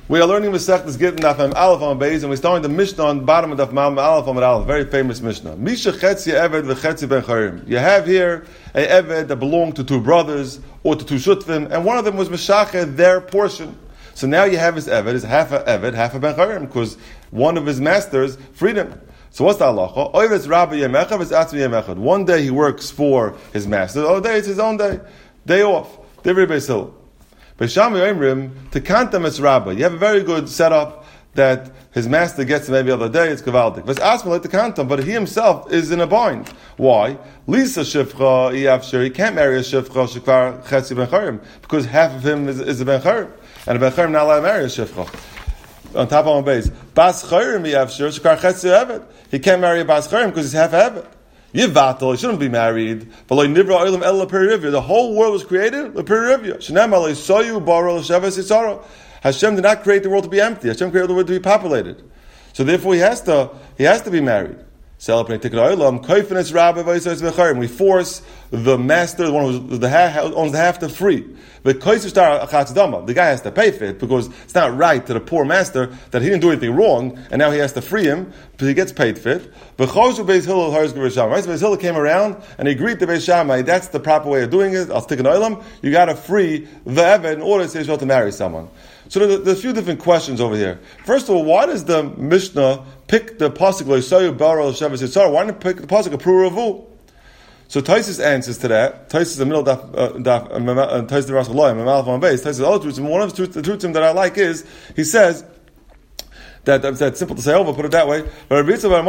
We are learning Masechtas Gittin Daf Mem Aleph on Beis, and we're starting the Mishnah on the bottom of Daf Mem Aleph on Aleph, very famous Mishnah. Misha Chetzi Eved v'Chetzi Ben Charim. You have here a Eved that belonged to two brothers or to two Shutvim, and one of them was Meshacheh, their portion. So now you have his Eved, is half a Eved, half a Ben Charim, because one of his masters freed him. So what's the halacha? Oives Rabbi Yemechav is Atzmi Yemechad. One day he works for his master, the other day it's his own day. Day off. Divrei Beis Hillel. Beisham Yoimrim, to Kantam es Rabba. You have a very good setup that his master gets him every other day, it's Kavaldik. But ask me like the Kantam, but he himself is in a bind. Why? Lisa Shifcha, he can't marry a Shifcha, Shekvar Chetzi Ben Charim, because half of him is a Ben Charim. And a Ben Charim not allowed to marry a Shifcha. On top of my base. Bas Charim, Shekvar Chetzi Eved. He can't marry a Bas Charim because he's half Eved. Yivatel, he shouldn't be married. But like Nivra Oilam El Perivya, the whole world was created Perivya. Shneim Alei Soyu Baro L'Shavas Yitzara. Hashem did not create the world to be empty. Hashem created the world to be populated. So therefore he has to be married. We force the master, the one who owns the half, to free. The guy has to pay for it because it's not right to the poor master that he didn't do anything wrong and now he has to free him because he gets paid for it. Beis Hillel came around and he agreed to Beis Shammai. That's the proper way of doing it. I'll stick an oilam. You got to free the Eved in order to marry someone. So there's a few different questions over here. First of all, why does the Mishnah pick the pasuk Loisayu Baro Shavas Yitzar? Why didn't it pick the pasuk of Pru Ravu? So Taisus answers to that. Taisus in the middle of Taisus the Rasul Loyim, Malach on base. Taisus other truths. One of the truths that I like is he says that it's simple to say over. Put it that way. Our Pru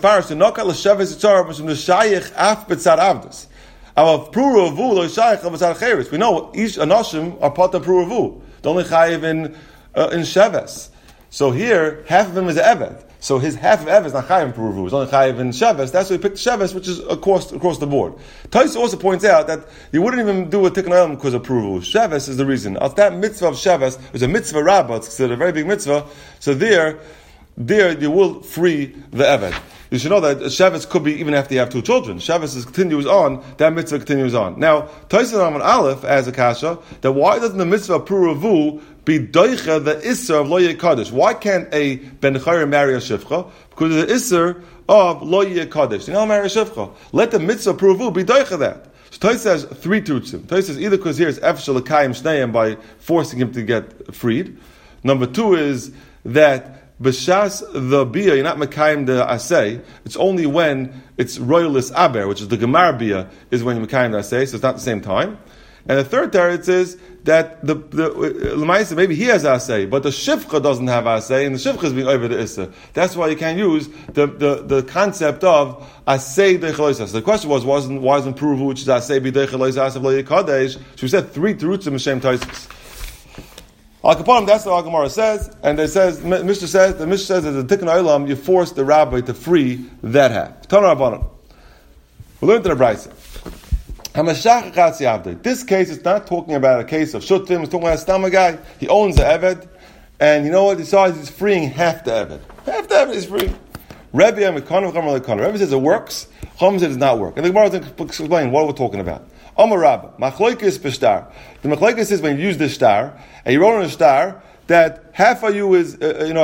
Ravu Loishayich Avasar Cheres. We know each Anashim are part of Pru Ravu. The only chayiv in Sheves. So here, half of him is Eved. So his half of Eved is not chayiv in Puruvu. It's only chayiv in Sheves. That's why he picked Sheves, which is across the board. Tais also points out that you wouldn't even do a Tikkun Olam because of Puruvu. Sheves is the reason. That mitzvah of Sheves is a mitzvah rabbah. It's considered a very big mitzvah. So there you will free the Eved. You should know that Sheves could be even after you have two children. Sheves continues on, that mitzvah continues on. Now, Taisus Amar Aleph as a kasha, that why doesn't the mitzvah of Puravu be doicha the isser of Lo Yekadosh? Why can't a Ben Charim marry a Shifcha? Because the isser of Lo Yekadosh. You know, marry a Shifcha. Let the mitzvah of Puravu be doicha that. So Taisus has three truths. Taisus says either because here it's Efshel L'Kayim Shneim by forcing him to get freed. Number two is that B'shas the bia, you're not mekayim the asay. It's only when it's royalis aber, which is the gemar bia, is when you mekayim the asay. So it's not the same time. And the third teretz is that the l'maisa maybe he has asay, but the shifcha doesn't have asay, and the shifcha is being over the issa. That's why you can't use the concept of asay deichaloisas. The question was why isn't Puruvu, which is asay be deichaloisas of lo yikadesh? So we said three terutzim in Shem Taisus. Al Kapanim, that's what Al Gemara says, and it says the Mishnah says that the Tikkun Olam you force the rabbi to free that half. Tana Rabbanan. We learned in the Brayso. Hamashach Chatzi Avdei. This case is not talking about a case of Shutim. It's talking about a Stama guy. He owns the Eved, and you know what? He decides he's freeing half the Eved. Half the Eved is free. Rebbe says it works. Chum says it does not work. And the Gemara is going to explain what we're talking about. Amar Rabba, Machloikis b'shtar. The Machloikis is when you use the star, and you wrote on a star that half of you is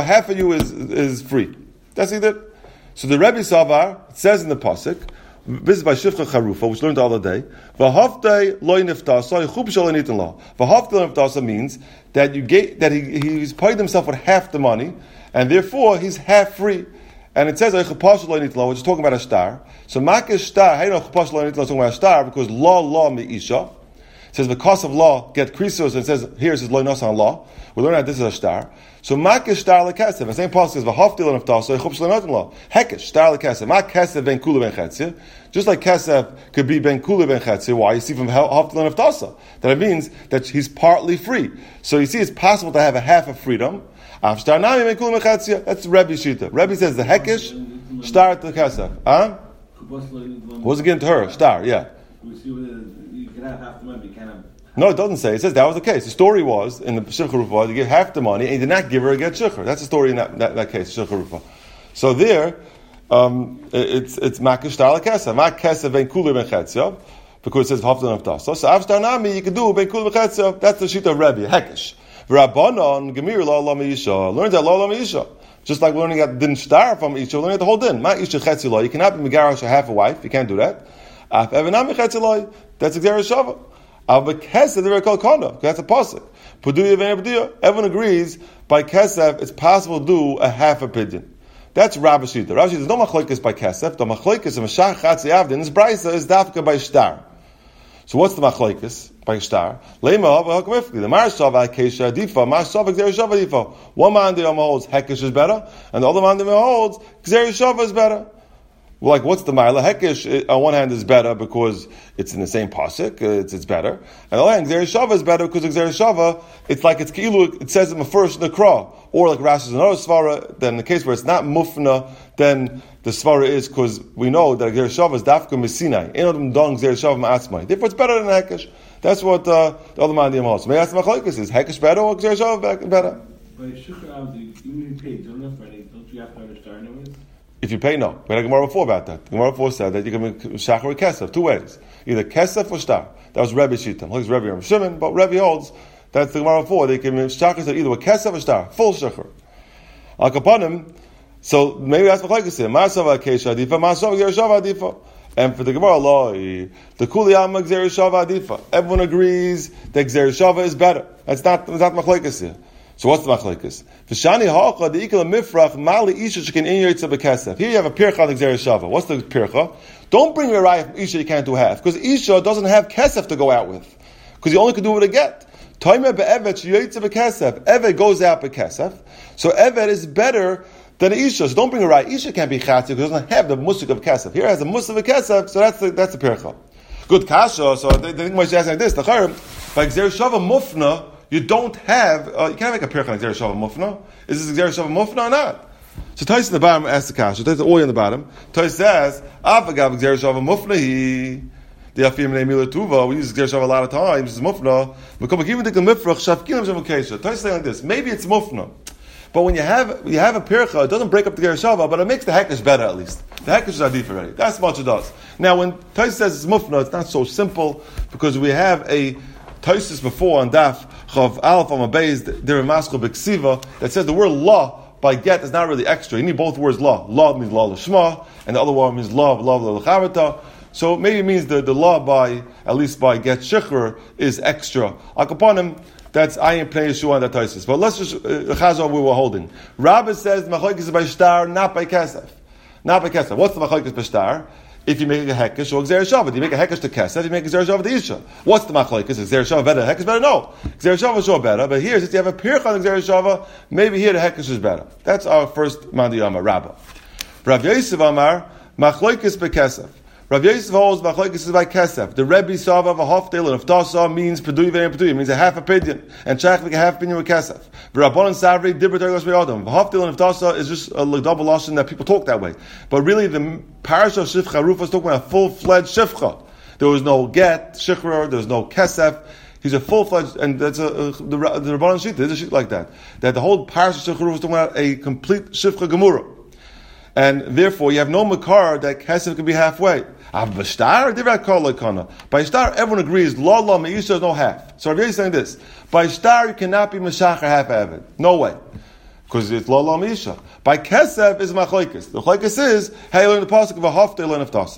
free. That's either. So the Rebbe Savar says in the pasuk, this is by Shifcha Charufa, which we learned the other day. V'haftei loy niftasa yichub shelo nitin la. V'haftei loy niftasa means that he's paid himself with half the money, and therefore he's half free. And it says, which is talking about a star. So, Makish star, how do you know talking about a star? Because law me'isha. It says, because of law, get krisos, and it says, here it says, lo nosan law. We learn that this is a star. So, Makish star lekesev. The same passage says, v'haftil and so yichub shlo notan law. Hekesh, star lekesev. Ma kesev ben kula ben chetzia. Just like kesev could be ben kula ben chetzia. Why? You see from haftil and that it means that he's partly free. So, you see, it's possible to have a half of freedom. That's Rebbe Shita. Rebbe says the hekesh star to kesef. What's it getting to her? Star, yeah. You can have half the money, you can't have. No, it doesn't say. It says that was the case. The story was in the Shulchan Aruch was to give half the money, and he did not give her a get shukr. That's the story in that case, Shulchan Aruch. So there, it's makish star lekesef. Mak kesef ben kula ben chetzia, because it says haftan of tasa. So after nami you can do ben kula ben chetzia. That's the shita of Rebbe hekesh. V'Rabbanon gemir lo lo meisha. Learns that lo lo meisha. Just like learning that din star from isha, learning the whole din. Ma isha chetzi lo. You cannot be megarash a half a wife. You can't do that. Af evenam chetzi lo. That's exeris shava. Av bekesef they're called kana. That's a pasuk. Puduya v'nepuduya. Everyone agrees by kesef it's possible to do a half a pidyon. That's Rabbi Shita. Rabbi Shita, there's no machlokes by kesef. The machlokes of mashach chatzi avdin. This brisa is dafka by shtar. So what's the machlokes by shtar? Leima ha'hakamifli. The marashav ha'kesha adifa. Marashav ha'gzeri shava adifa. One man holds hekesh is better, and the other man holds gzeri shava is better. Well, like, what's the ma'ila? Hekesh, on one hand, is better because it's in the same pasuk, it's better. And on the other hand, Gzeri Shava is better because Gzeri Shava, it's like it's ki'ilu, it says in the first Nakra. Or like Rashi is another svara, then in the case where it's not mufna, then the svara is because we know that Gzeri Shava is dafka misinai. Enodum don Gzeri Shava ma'atzmai. Therefore, it's better than Hekesh. That's what the other man holds. Maybe that's the machlokes is Hekesh better or Gzeri Shava better? But Shukra Avdi, you paid, don't you have to understand anyways? If you pay, no. We had a Gemara before about that. The Gemara before said that you can make shachar or kesef, two ways. Either kesef or shtar. That was Rebbe Shita. It's Rebbe Ram Shimon, but Rebbe holds that's the Gemara before. They can make shachar either with kesef or shtar. Full shachar. Al kapanim, so maybe that's what is here. Ma'asav ha'kesha adifa, ma'asav gzeri shava adifa. And for the Gemara law, the kuliyama gzeri shava adifa. Everyone agrees that gzeri shava is better. That's not machlekes here. So what's the machlekes? V'shani ha'cha the ikal mifrach mali isha shekin in yitzah bekesef. Here you have a pircha on the gzeri shava. What's the pircha? Don't bring your raya from isha you can't do half because isha doesn't have kesef to go out with because you only can do what it get. Toimer be'evet sheyitzah bekesef. Evet goes out bekesef. So evet is better than isha. So don't bring a raya. Isha can't be chatzi because it doesn't have the musik of kesef. Here it has a musik of kesef. So that's the pircha. Good kasha. So they think much asking like this. The charim by gzeri shava mufna. You don't have, you can't make a pircha on Gzeri Shava Mufna. Is this Gzeri Shava Mufna or not? So Tais in the bottom asks the kasha. Tais the oil in the bottom. Tais says, Avagav Gzeri Shava Mufna he. The Afim Nei Mila Tuva, we use Gzeri Shava a lot of times, it's Mufna. We come even think the Mifrach, Shavkilim Shavukesha. Tais saying like this, maybe it's Mufna. But when you have a pircha, it doesn't break up the Gzeri Shava, but it makes the Hekesh better at least. The Hekesh is adif already. That's much it does. Now when Tais says it's Mufna, it's not so simple, because we have a Taisus before on Daf Chav Alf on Abayz there in Maskal Beksiva that says the word law by get is not really extra. You need both words law. Law means law l'shma, and the other one means law l'chavata. So maybe it means the law by at least by get shikhr is extra. Akaponim that's ayin pnei Yeshua on that Taisus. But let's just chazal we were holding. Rabbi says machlokes is by shtar, not by kesef. Not by kesef. What's the machlokes by shtar? If you make a hekesh or gzeri shava, you make a hekesh to kesef, you make a gzeri shava to isha. What's the machlokes? Is gzeri shava better? Hekesh better? No. Gzeri shava is sure better, but here, since you have a pircha on the gzeri shava, maybe here the hekesh is better. That's our first mandiyama, Rabbah. Rav Yosef Amar, machlokes bekesef. Rav Yosef holds machlokes is by kesef. The Rebbe Sava of a haftel and iftasa means peduy ve'en peduy, means a half a pidyon, and shach a half pidyon with kesef. V'Rabbanan Savri dibber tergos be'adam. Haftel and iftasa is just a double lashon that people talk that way. But really, the parasha of Shifcha Rufa is talking about a full-fledged Shifcha. There was no get, Shikra, there was no kesef. He's a full-fledged, and that's the Rabbanan Shita. There's a shit like that. That the whole parasha of Shifcha Rufa is talking about a complete Shifcha Gemura. And therefore, you have no makar that kesef could be halfway. By shtar, everyone agrees, law, me'isha is no half. So Rav Yosef is saying this. By shtar, you cannot be meshachar half evid. No way. Because it's law, me'isha. By kesef is machlokes. The machlokes is, hey, you learn the pasuk of a hafta, you learn of tasa.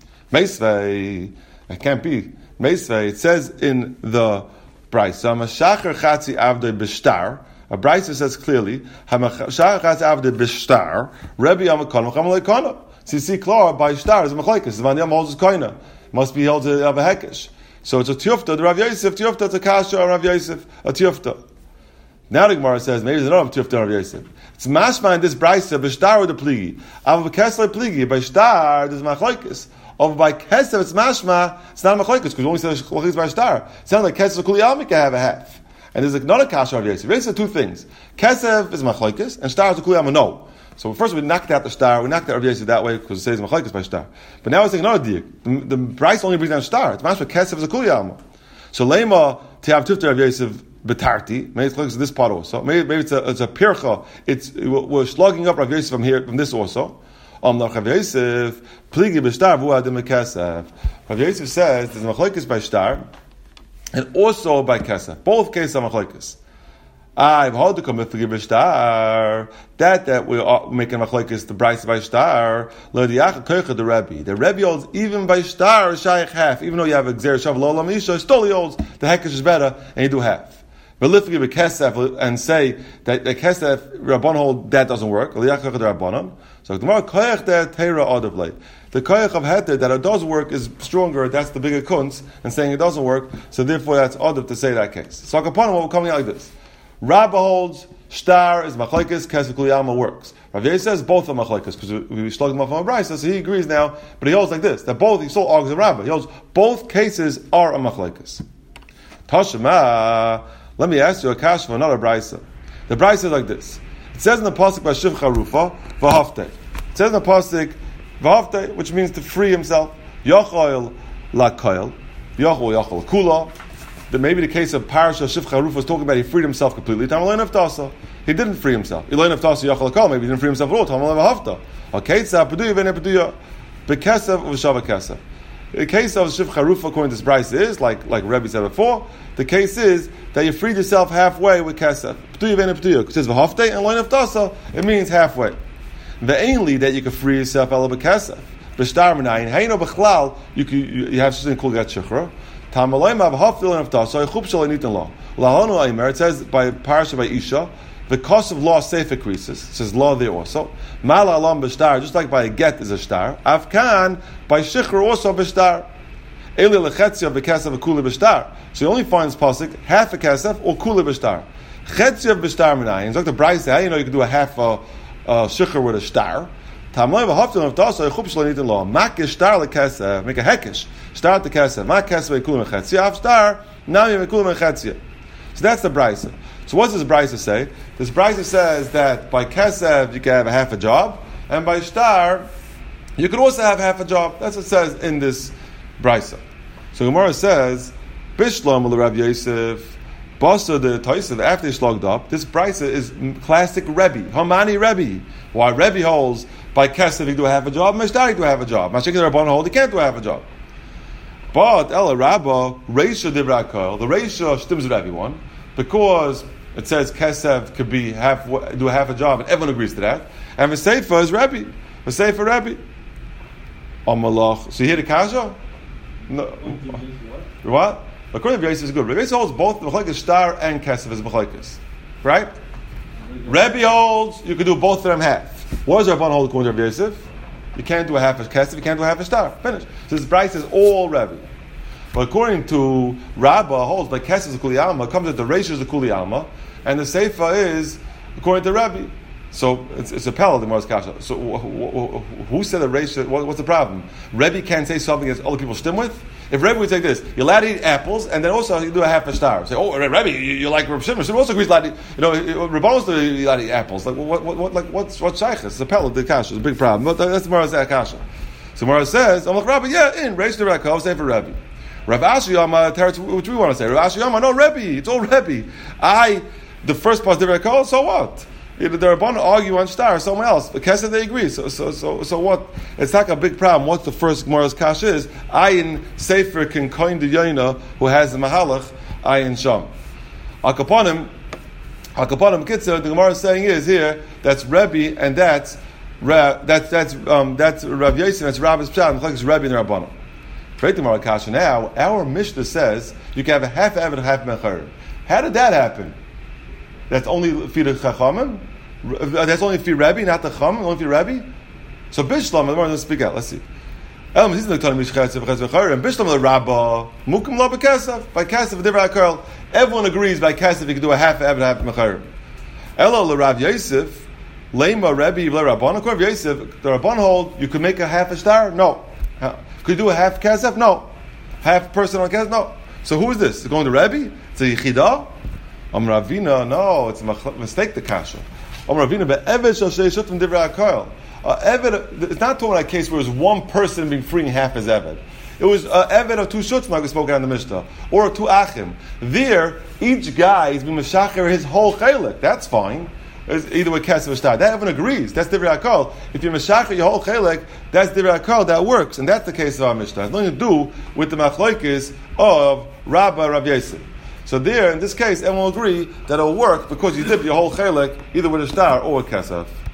Meisvei, it can't be. Meisvei, it says in the Brisa, meshachar chatzi avdei b'shtar. A Brisa says clearly, meshachar chatzi avdei b'shtar, Rebbe Yamakon, Mechamel Lekona. So you see, Klar, by Shtar is a machlokes. The Vandiyam holds his koina. Must be held to have a hekesh. So it's a tiyufta. The Rav Yosef, tiyufta, it's a kasha on Rav Yosef, a tiyufta. Now the Gemara says, maybe there's another tiyufta on Rav Yosef. It's mashma in this brisa, b'shtar or the pligi. Av b'kesler pligi, by Shtar, there's machlokes. Over by kesef, it's mashma, it's not machlokes, because we only say machlokes by Shtar. It sounds like kesef kuliyami can have a half. And there's another kasha on Rav Yosef. Rav Yosef two things. Kesef is machlokes, and Shtar is a kuliyami, no. So first we knocked out the shtar, we knocked out Rav Yosef that way because it says machlokes by shtar. But now we're saying another diuk. The Bryce only brings down shtar. It's mashma kesef is a kuliyama. So lema to have tufta Rav Yosef betarti. Maybe it's like this part also. Maybe it's a pircha. We're slugging up Rav Yosef from this also. Rav Yosef pligi b'shtar v'uadim kesef. Rav Yosef says there's machlokes by shtar and also by kesef. Both cases are machlokes. I've held to come if we give a star. That we are making machlokes the Bryce by star. The Rebbe holds even by star shaykh half. Even though you have a gzer shav lo olam isha, still he holds the hekesh is better, and you do half. But if you give a kesef and say that the kesef Rabban hold that doesn't work. So the Gemara koyach that teira adavleit. The koyach of heter that it does work is stronger. That's the bigger kunz, and saying it doesn't work. So therefore, that's adav to say that case. So upon what we're coming out like this. Rabba holds star is machlekes, kesef kuliyama works. Rav Yosef says both are machlekes because we slugged him off on a brisa, so he agrees now. But he holds like this that both he still argues the Rabba. He holds both cases are a machlekes. Tashema, let me ask you a kash for another brisa. The brisa is like this. It says in the pasuk by Shiv Charufa v'hafte. It says in the pasuk v'hafte, which means to free himself. Yochol lakoil, yochol kula. That maybe the case of Parasha Shivcha Ruf was talking about he freed himself completely. He didn't free himself. Maybe he didn't free himself at all. The case of Shivcha Ruf, according to this Bryce, is like Rebbe said before. The case is that you freed yourself halfway with Kesef. It says v'hafte and loin aftasa. It means halfway. The ainly that you can free yourself out of Kesef. B'shtar minayin hayno b'chlal. You have something called Gat Shechra. It says by Parasha by Isha, the cost of law safe increases. It says law there also. Mala alam b'shtar, just like by a get is a star. Afkan by shikhr also b'shtar. Eli lechetzia b'kesef v'kuli b'shtar. So you only find this pasuk half a kesef or kuli b'shtar. Chetzia b'shtar minayin. It's like the Bryce. How you know you can do a half shikhr with a star? Make a hekesh. Start the kesef. So that's the brisa. So what's this brisa say? This brisa says that by kesef you can have a half a job, and by star you can also have half a job. That's what it says in this brisa. So Gemara says, Bishlam Rav Yosef. Basa the Taisa, after they slugged up, this brisa is classic Rebbe. Hamani Rebbe. Why Rebbe holds by Kesef he do half a job, Meshdari do half a job. Mashikah Rabban hold he can't do half a job. But Ella Rabba, Reisha Divrakol, the Reisha stims with everyone, because it says Kesef could be do half a job, and everyone agrees to that. And Veseifa is Rebbe. Veseifa Rebbe. Amalach. So you hear the Kasha? No. What? According to Rebbe is good. Rebbe holds both Mechlekes Star and Kesef as Mechlekes. Right? Rebbe holds you can do both of them half. What does Rabban hold according to Rebbe Yosef? You can't do a half a Kesef, you can't do a half a Star. Finish. So this Bryce is all Rebbe. But according to Rabba holds by Kesef is a Kuli Alma, comes that the Reish is a Kuli Alma, and the Seifa is according to Rebbe. So it's a pal, the Gemara's Kasha. So who said the Reish? What's the problem? Rebbe can't say something that other people stim with? If Rebbe would say this, you're allowed to eat apples, and then also you do a half a star. Say, oh, Rebbe, you like Reb Shimon. Shimon also agrees allowed to eat, Rebbe also allowed to eat apples. Like, what's shaykhs? It's a pal, the Kasha. It's a big problem. But that's the Gemara's Kasha. So Gemara says, I'm like, Rebbe, yeah, in Reish the Rakov, say for Rebbe. Rav Ashi Yama, which we want to say. Rav Ashi Yama, no, Rebbe, it's all Rebbe. The first part of the Rakov, so what? The Rabbanan argue on star, someone else. But Kesef they agree. So what? It's not a big problem. What the first Gemara's kash is? Ayin Sefer can coin the Yoina who has the Mahalach. Ayin Sham. Akaponim Kitzur. The Gemara is saying is here that's Rebbe and that's Rav Yosef. That's Rabbi's Pshat. And it's Rebbe and the Rabbanan. Great Gemara kash. Now our Mishnah says you can have a half Eved, half Mecharim. How did that happen? That's only for the Chachamim? That's only for Rebbe, not the Chachamim, only for Rebbe? So Bishlam, the more let's speak out, let's see. And Bishlam the Rabbah, Mukim lo b'kesef, by Kesef, Divrei HaKarl, everyone agrees by Kesef you can do a half Eved, half Mecharim. Elo l'Rav Yosef, Leima Rebbe, Rabban, according to Yosef, the Rabban hold, you could make a half a star? No. Could you do a half Kesef? No. Half person on Kesef? No. So who is this? Is it going to Rebbe? It's a Yechidah? Ravina, no, it's a mistake, the kasha. Ravina, but Eved shall say shut from Divrei HaKarl. Eved, it's not talking about a case where there's one person being freeing half his Eved. It was Eved of two shuts, like we spoke out in the Mishnah, or two achim. There, each guy is being meshacher his whole chelik. That's fine. It's either with kesef or star. That everyone agrees. That's Divrei HaKarl. If you're meshacher your whole chelik, that's Divrei HaKarl. That works, and that's the case of our Mishnah. It has nothing to do with the machlokes of Rabba Rav Yosef. So there, in this case, everyone will agree that it'll work because you dip your whole chelik either with a star or a kesef.